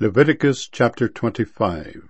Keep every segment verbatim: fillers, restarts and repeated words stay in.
Leviticus chapter twenty-five.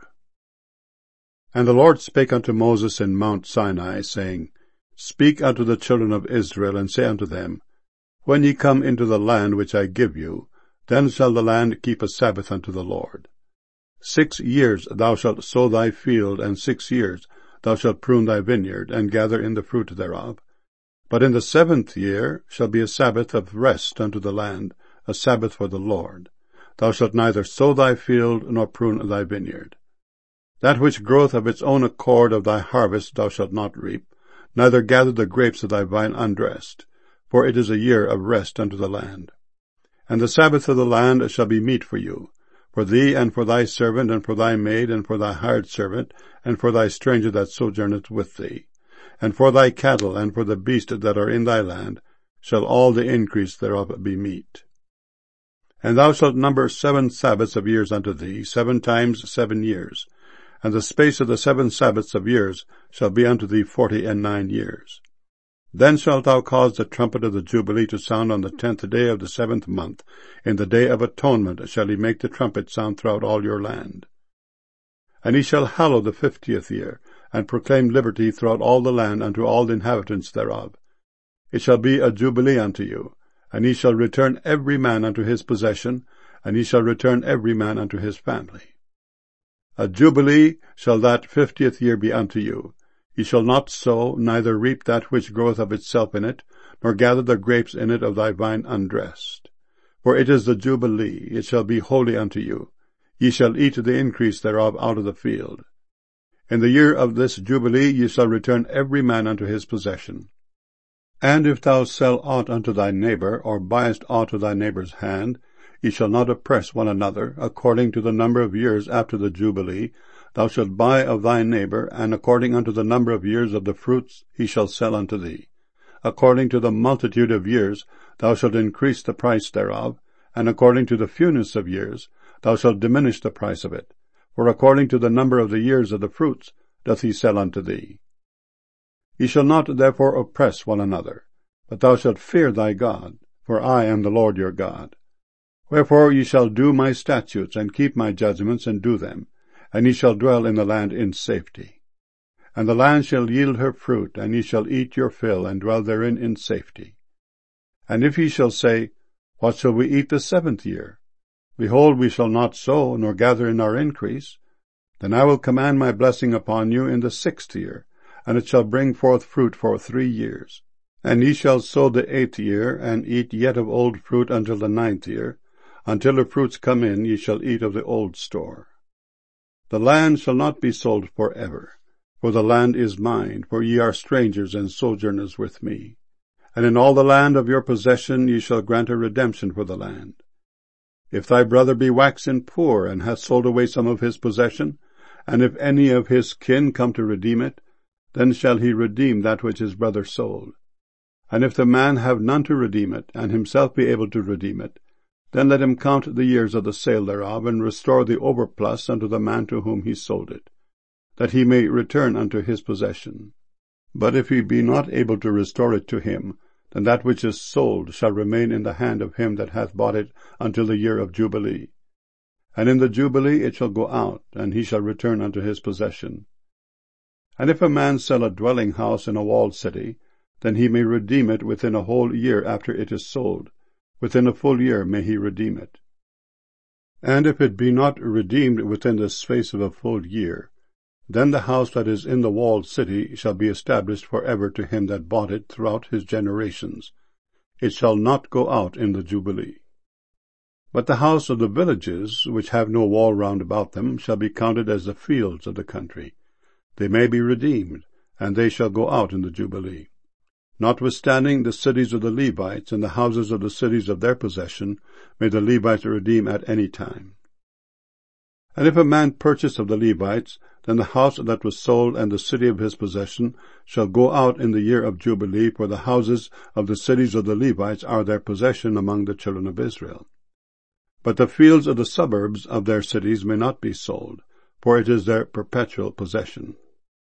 And the Lord spake unto Moses in Mount Sinai, saying, Speak unto the children of Israel, and say unto them, When ye come into the land which I give you, then shall the land keep a Sabbath unto the Lord. Six years thou shalt sow thy field, and six years thou shalt prune thy vineyard, and gather in the fruit thereof. But in the seventh year shall be a Sabbath of rest unto the land, a Sabbath for the Lord. Thou shalt neither sow thy field, nor prune thy vineyard. That which groweth of its own accord of thy harvest thou shalt not reap, neither gather the grapes of thy vine undressed, for it is a year of rest unto the land. And the Sabbath of the land shall be meat for you, for thee, and for thy servant, and for thy maid, and for thy hired servant, and for thy stranger that sojourneth with thee, and for thy cattle, and for the beasts that are in thy land, shall all the increase thereof be meat. And thou shalt number seven Sabbaths of years unto thee, seven times seven years, and the space of the seven Sabbaths of years shall be unto thee forty and nine years. Then shalt thou cause the trumpet of the Jubilee to sound on the tenth day of the seventh month. In the day of atonement shall he make the trumpet sound throughout all your land. And he shall hallow the fiftieth year, and proclaim liberty throughout all the land unto all the inhabitants thereof. It shall be a Jubilee unto you, and he shall return every man unto his possession, and he shall return every man unto his family. A Jubilee shall that fiftieth year be unto you. Ye shall not sow, neither reap that which groweth of itself in it, nor gather the grapes in it of thy vine undressed. For it is the Jubilee, it shall be holy unto you. Ye shall eat the increase thereof out of the field. In the year of this Jubilee ye shall return every man unto his possession. And if thou sell aught unto thy neighbor, or buyest aught of thy neighbor's hand, ye shall not oppress one another. According to the number of years after the Jubilee, thou shalt buy of thy neighbor, and according unto the number of years of the fruits he shall sell unto thee. According to the multitude of years thou shalt increase the price thereof, and according to the fewness of years thou shalt diminish the price of it. For according to the number of the years of the fruits doth he sell unto thee. Ye shall not therefore oppress one another, but thou shalt fear thy God, for I am the Lord your God. Wherefore ye shall do my statutes, and keep my judgments, and do them, and ye shall dwell in the land in safety. And the land shall yield her fruit, and ye shall eat your fill, and dwell therein in safety. And if ye shall say, What shall we eat the seventh year? Behold, we shall not sow, nor gather in our increase. Then I will command my blessing upon you in the sixth year, and it shall bring forth fruit for three years. And ye shall sow the eighth year, and eat yet of old fruit until the ninth year. Until the fruits come in, ye shall eat of the old store. The land shall not be sold for ever, for the land is mine, for ye are strangers and sojourners with me. And in all the land of your possession ye shall grant a redemption for the land. If thy brother be waxen poor, and hath sold away some of his possession, and if any of his kin come to redeem it, then shall he redeem that which his brother sold. And if the man have none to redeem it, and himself be able to redeem it, then let him count the years of the sale thereof, and restore the overplus unto the man to whom he sold it, that he may return unto his possession. But if he be not able to restore it to him, then that which is sold shall remain in the hand of him that hath bought it until the year of Jubilee. And in the Jubilee it shall go out, and he shall return unto his possession. And if a man sell a dwelling house in a walled city, then he may redeem it within a whole year after it is sold. Within a full year may he redeem it. And if it be not redeemed within the space of a full year, then the house that is in the walled city shall be established for ever to him that bought it throughout his generations. It shall not go out in the Jubilee. But the house of the villages, which have no wall round about them, shall be counted as the fields of the country. They may be redeemed, and they shall go out in the Jubilee. Notwithstanding, the cities of the Levites, and the houses of the cities of their possession, may the Levites redeem at any time. And if a man purchase of the Levites, then the house that was sold and the city of his possession shall go out in the year of Jubilee, for the houses of the cities of the Levites are their possession among the children of Israel. But the fields of the suburbs of their cities may not be sold, for it is their perpetual possession.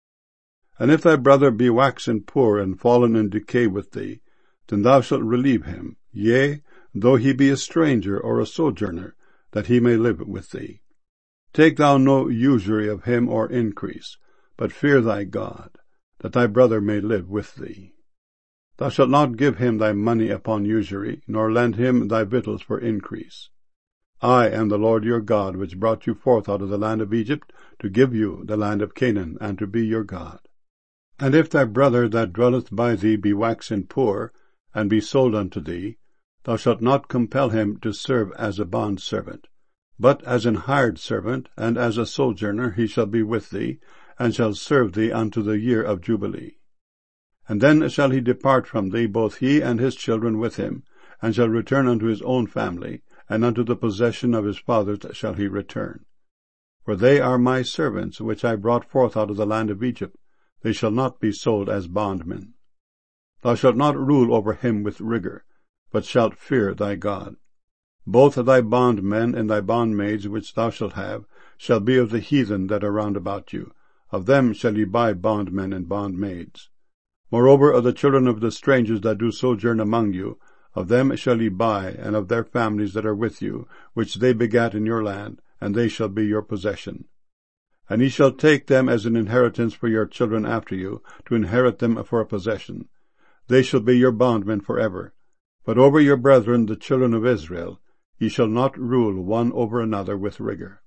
And if thy brother be waxen poor, and fallen in decay with thee, then thou shalt relieve him. Yea, though he be a stranger or a sojourner, that he may live with thee. Take thou no usury of him or increase, but fear thy God, that thy brother may live with thee. Thou shalt not give him thy money upon usury, nor lend him thy victuals for increase. I am the Lord your God, which brought you forth out of the land of Egypt, to give you the land of Canaan, and to be your God. And if thy brother that dwelleth by thee be waxen poor, and be sold unto thee, thou shalt not compel him to serve as a bondservant, but as an hired servant, and as a sojourner he shall be with thee, and shall serve thee unto the year of Jubilee. And then shall he depart from thee, both he and his children with him, and shall return unto his own family, and unto the possession of his fathers shall he return. For they are my servants, which I brought forth out of the land of Egypt. They shall not be sold as bondmen. Thou shalt not rule over him with rigor, but shalt fear thy God. Both thy bondmen and thy bondmaids which thou shalt have shall be of the heathen that are round about you. Of them shall ye buy bondmen and bondmaids. Moreover, of the children of the strangers that do sojourn among you, of them shall ye buy, and of their families that are with you, which they begat in your land, and they shall be your possession. And ye shall take them as an inheritance for your children after you, to inherit them for a possession. They shall be your bondmen for ever. But over your brethren, the children of Israel, ye shall not rule one over another with rigor.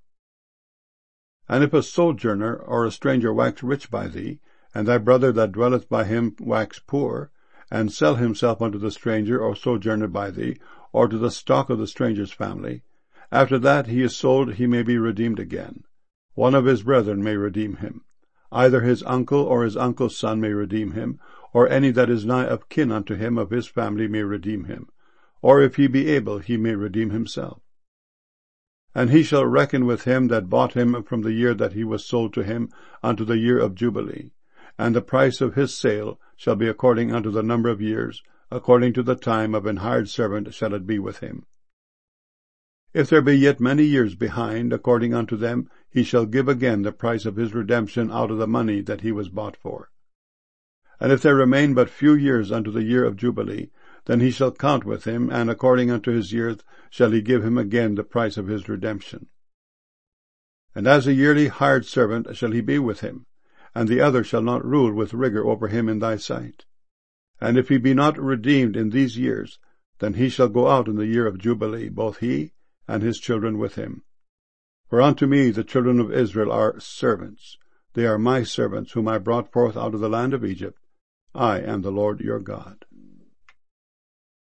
And if a sojourner or a stranger wax rich by thee, and thy brother that dwelleth by him wax poor, and sell himself unto the stranger or sojourner by thee, or to the stock of the stranger's family, after that he is sold he may be redeemed again. One of his brethren may redeem him. Either his uncle or his uncle's son may redeem him, or any that is nigh of kin unto him of his family may redeem him. Or if he be able, he may redeem himself. And he shall reckon with him that bought him from the year that he was sold to him unto the year of Jubilee. And the price of his sale shall be according unto the number of years, according to the time of an hired servant shall it be with him. If there be yet many years behind, according unto them, he shall give again the price of his redemption out of the money that he was bought for. And if there remain but few years unto the year of Jubilee, then he shall count with him, and according unto his years shall he give him again the price of his redemption. And as a yearly hired servant shall he be with him, and the other shall not rule with rigor over him in thy sight. And if he be not redeemed in these years, then he shall go out in the year of Jubilee, both he and his children with him. For unto me the children of Israel are servants. They are my servants, whom I brought forth out of the land of Egypt. I am the Lord your God.